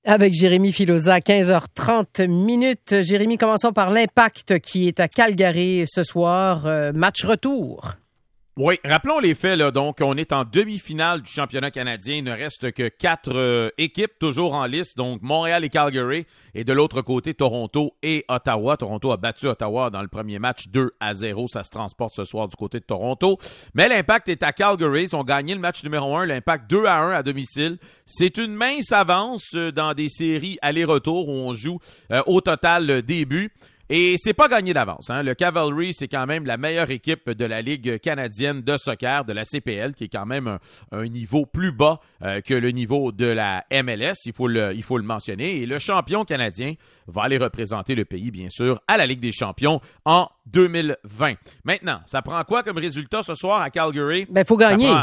Avec Jérémy Filosa, 15h30 minutes. Jérémy, commençons par l'Impact qui est à Calgary ce soir. Match retour. Oui, rappelons les faits, là. Donc, on est en demi-finale du championnat canadien. Il ne reste que 4 équipes toujours en lice. Donc, Montréal et Calgary. Et de l'autre côté, Toronto et Ottawa. Toronto a battu Ottawa dans le premier match 2-0. Ça se transporte ce soir du côté de Toronto. Mais l'Impact est à Calgary. Ils ont gagné le match numéro 1. L'Impact 2-1 à domicile. C'est une mince avance dans des séries aller-retour où on joue au total des buts. Et c'est pas gagné d'avance. Hein. Le Cavalry, c'est quand même la meilleure équipe de la Ligue canadienne de soccer, de la CPL, qui est quand même un niveau plus bas que le niveau de la MLS, il faut le mentionner. Et le champion canadien va aller représenter le pays, bien sûr, à la Ligue des champions en 2020. Maintenant, ça prend quoi comme résultat ce soir à Calgary? Ben, faut gagner.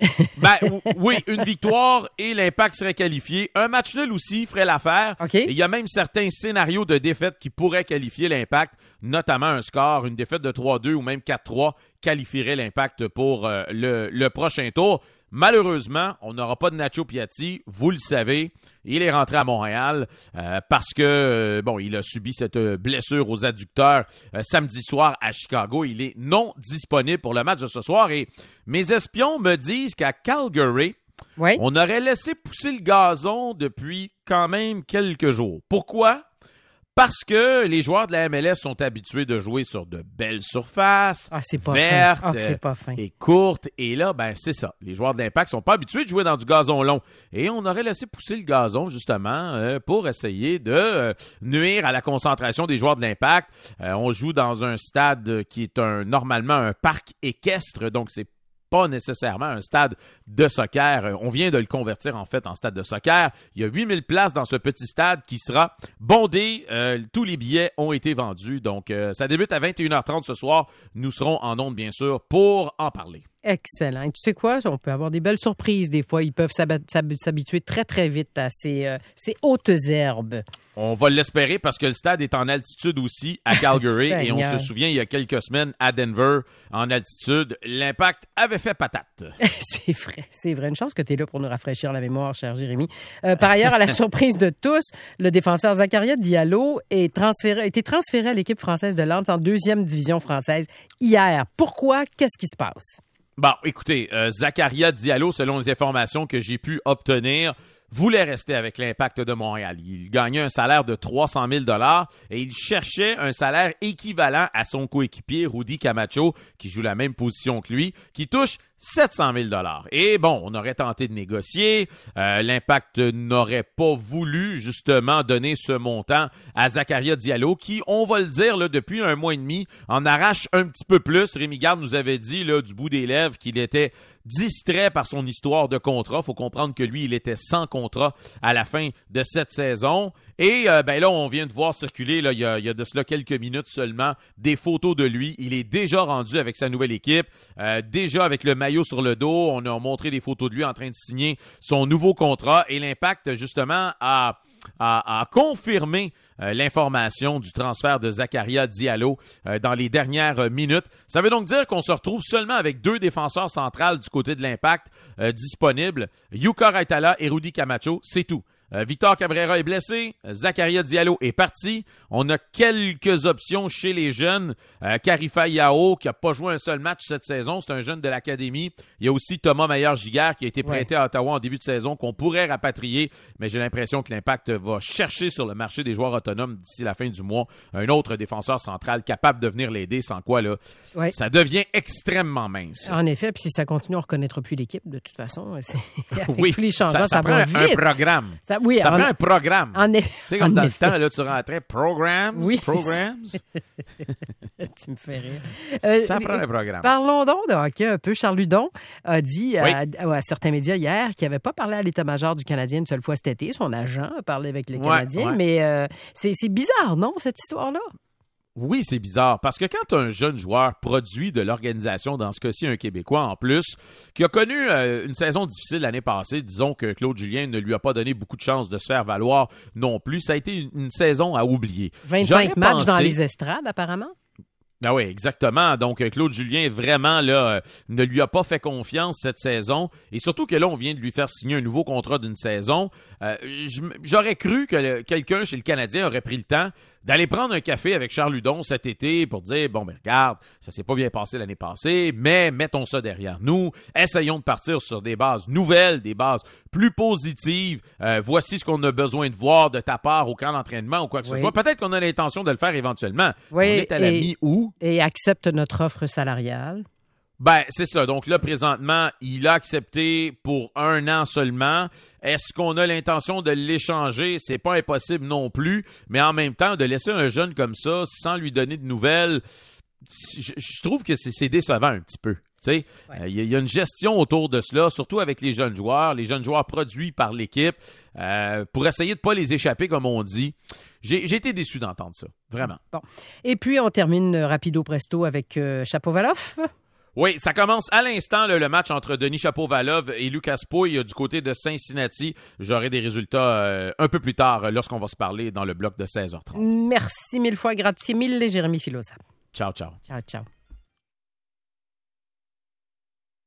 Oui, une victoire et l'Impact serait qualifié. Un match nul aussi ferait l'affaire. Okay. Et il y a même certains scénarios de défaite qui pourraient qualifier l'Impact, notamment un score, une défaite de 3-2 ou même 4-3 qualifierait l'Impact pour le prochain tour. Malheureusement, on n'aura pas de Nacho Piatti, vous le savez. Il est rentré à Montréal parce que, il a subi cette blessure aux adducteurs samedi soir à Chicago. Il est non disponible pour le match de ce soir. Et mes espions me disent qu'à Calgary, oui, on aurait laissé pousser le gazon depuis quand même quelques jours. Pourquoi? Parce que les joueurs de la MLS sont habitués de jouer sur de belles surfaces, vertes et courtes. Et là, c'est ça. Les joueurs de l'Impact sont pas habitués de jouer dans du gazon long. Et on aurait laissé pousser le gazon, justement, pour essayer de nuire à la concentration des joueurs de l'Impact. On joue dans un stade qui est normalement un parc équestre, donc c'est pas nécessairement un stade de soccer. On vient de le convertir en fait en stade de soccer. Il y a 8000 places dans ce petit stade qui sera bondé. Tous les billets ont été vendus. Donc, ça débute à 21h30 ce soir. Nous serons en ondes, bien sûr, pour en parler. Excellent. Et tu sais quoi? On peut avoir des belles surprises. Des fois, ils peuvent s'habituer très, très vite à ces hautes herbes. On va l'espérer parce que le stade est en altitude aussi à Calgary. Et on se souvient, il y a quelques semaines, à Denver, en altitude, l'Impact avait fait patate. C'est vrai. Une chance que tu es là pour nous rafraîchir la mémoire, cher Jérémy. Par ailleurs, à la surprise de tous, le défenseur Zakaria Diallo a été transféré à l'équipe française de Lens en 2e division française hier. Pourquoi? Qu'est-ce qui se passe? Bon, écoutez, Zakaria Diallo, selon les informations que j'ai pu obtenir, voulait rester avec l'Impact de Montréal. Il gagnait un salaire de 300 000 $ et il cherchait un salaire équivalent à son coéquipier Rudy Camacho, qui joue la même position que lui, qui touche 700 000 $. Et bon, on aurait tenté de négocier. L'Impact n'aurait pas voulu, justement, donner ce montant à Zakaria Diallo, qui, on va le dire, là, depuis 1 mois et demi, en arrache un petit peu plus. Rémi Garde nous avait dit, là, du bout des lèvres, qu'il était distrait par son histoire de contrat. Faut comprendre que lui, il était sans contrat à la fin de cette saison. Et là, on vient de voir circuler, là, il y a de cela quelques minutes seulement, des photos de lui. Il est déjà rendu avec sa nouvelle équipe, déjà avec le maillot sur le dos. On a montré des photos de lui en train de signer son nouveau contrat. Et l'Impact, justement, a confirmé l'information du transfert de Zakaria Diallo dans les dernières minutes. Ça veut donc dire qu'on se retrouve seulement avec 2 défenseurs centrales du côté de l'Impact disponibles. Yuka Raitala et Rudy Camacho, c'est tout. Victor Cabrera est blessé, Zakaria Diallo est parti. On a quelques options chez les jeunes. Karifa Yao, qui n'a pas joué un seul match cette saison, c'est un jeune de l'académie. Il y a aussi Thomas Maillard-Giguère qui a été prêté à Ottawa en début de saison, qu'on pourrait rapatrier, mais j'ai l'impression que l'Impact va chercher sur le marché des joueurs autonomes d'ici la fin du mois un autre défenseur central capable de venir l'aider, sans quoi là, ça devient extrêmement mince. En effet, puis si ça continue, on ne reconnaîtra plus l'équipe de toute façon. Oui, tous les changements, ça prend va vite. Un programme. Ça prend un programme. Tu sais, comme dans le temps, là, tu rentrais programs. Tu me fais rire. Ça prend un programme. Parlons donc de hockey un peu. Charles Hudon a dit à certains médias hier qu'il n'avait pas parlé à l'état-major du Canadien une seule fois cet été. Son agent a parlé avec les Canadiens. Mais c'est bizarre, non, cette histoire-là? Oui, c'est bizarre, parce que quand un jeune joueur produit de l'organisation, dans ce cas-ci un Québécois en plus, qui a connu une saison difficile l'année passée, disons que Claude Julien ne lui a pas donné beaucoup de chances de se faire valoir non plus, ça a été une saison à oublier. 25 matchs dans les estrades, apparemment? Ah oui, exactement. Donc, Claude Julien, vraiment, là, ne lui a pas fait confiance cette saison. Et surtout que là, on vient de lui faire signer un nouveau contrat d'une saison. J'aurais cru que quelqu'un chez le Canadien aurait pris le temps d'aller prendre un café avec Charles Hudon cet été pour dire, bon, ben regarde, ça s'est pas bien passé l'année passée, mais mettons ça derrière nous. Essayons de partir sur des bases nouvelles, des bases plus positives. Voici ce qu'on a besoin de voir de ta part au camp d'entraînement ou quoi que ce soit. Peut-être qu'on a l'intention de le faire éventuellement. Oui, on est à la mi-août. Et accepte notre offre salariale. Ben, c'est ça. Donc là, présentement, il a accepté pour 1 an seulement. Est-ce qu'on a l'intention de l'échanger? C'est pas impossible non plus. Mais en même temps, de laisser un jeune comme ça, sans lui donner de nouvelles, je trouve que c'est décevant un petit peu. Il y a une gestion autour de cela, surtout avec les jeunes joueurs produits par l'équipe, pour essayer de ne pas les échapper, comme on dit. J'ai été déçu d'entendre ça, vraiment. Bon. Et puis, on termine rapido presto avec Shapovalov. Oui, ça commence à l'instant, le match entre Denis Shapovalov et Lucas Pouille du côté de Cincinnati. J'aurai des résultats un peu plus tard lorsqu'on va se parler dans le bloc de 16h30. Merci mille fois, grazie mille, Jérémy Filosa. Ciao, ciao. Ciao, ciao.